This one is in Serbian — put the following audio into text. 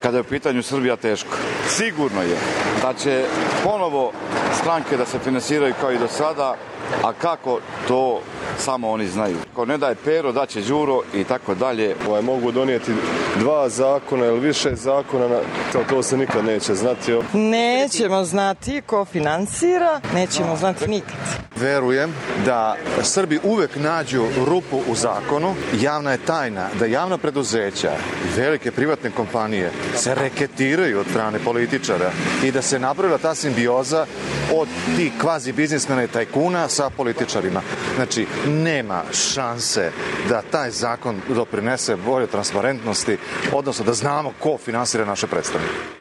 Kada je u pitanju Srbija, teško. Sigurno je da će ponovo stranke da se finansiraju kao i do sada, a kako to samo oni znaju. Ko ne daje Pero, daće Đuro i tako dalje. Mogu donijeti 2 zakona ili više zakona, to se nikad neće znati. Nećemo znati ko finansira, nećemo znati nikad. Verujem da Srbi uvek nađu rupu u zakonu. Javna je tajna da javna preduzeća i velike privatne kompanije se reketiraju od strane političara i da se napravila ta simbioza od tih kvazi biznismena i tajkuna sa političarima. Znači, nema šanse da taj zakon doprinese bolje transparentnosti, odnosno da znamo ko finansira naše predstavnike.